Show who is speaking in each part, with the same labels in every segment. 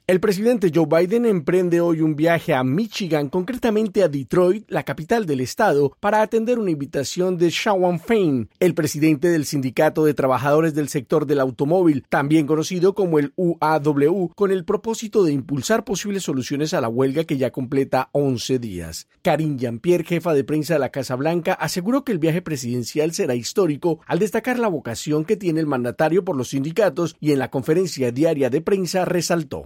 Speaker 1: El presidente Joe Biden emprende hoy un viaje a Michigan, concretamente a Detroit, la capital del estado, para atender una invitación de Shawn Fain, el presidente del Sindicato de Trabajadores del Sector del Automóvil, también conocido como el UAW, con el propósito de impulsar posibles soluciones a la huelga que ya completa 11 días. Karine Jean-Pierre, jefa de prensa de la Casa Blanca, aseguró que el viaje presidencial será histórico al destacar la vocación que tiene el mandatario por los sindicatos y en la conferencia diaria de prensa resaltó: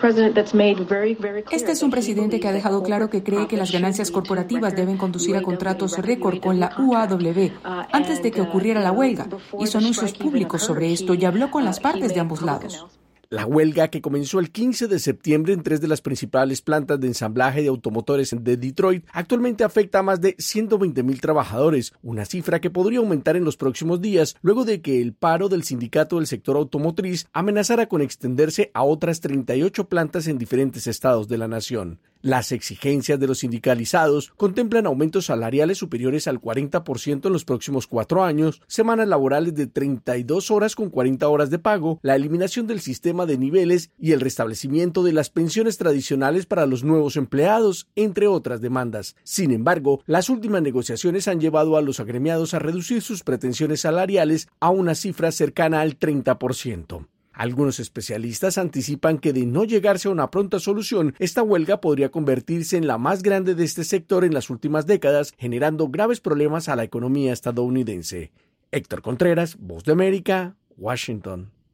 Speaker 2: Este es un presidente que ha dejado claro que cree que las ganancias corporativas deben conducir a contratos récord con la UAW antes de que ocurriera la huelga. Hizo anuncios públicos sobre esto y habló con las partes de ambos lados.
Speaker 1: La huelga, que comenzó el 15 de septiembre en 3 de las principales plantas de ensamblaje de automotores de Detroit, actualmente afecta a más de 120,000 trabajadores, una cifra que podría aumentar en los próximos días luego de que el paro del sindicato del sector automotriz amenazara con extenderse a otras 38 plantas en diferentes estados de la nación. Las exigencias de los sindicalizados contemplan aumentos salariales superiores al 40% en los próximos 4 años, semanas laborales de 32 horas con 40 horas de pago, la eliminación del sistema de niveles y el restablecimiento de las pensiones tradicionales para los nuevos empleados, entre otras demandas. Sin embargo, las últimas negociaciones han llevado a los agremiados a reducir sus pretensiones salariales a una cifra cercana al 30%. Algunos especialistas anticipan que de no llegarse a una pronta solución, esta huelga podría convertirse en la más grande de este sector en las últimas décadas, generando graves problemas a la economía estadounidense. Héctor Contreras, Voz de América, Washington.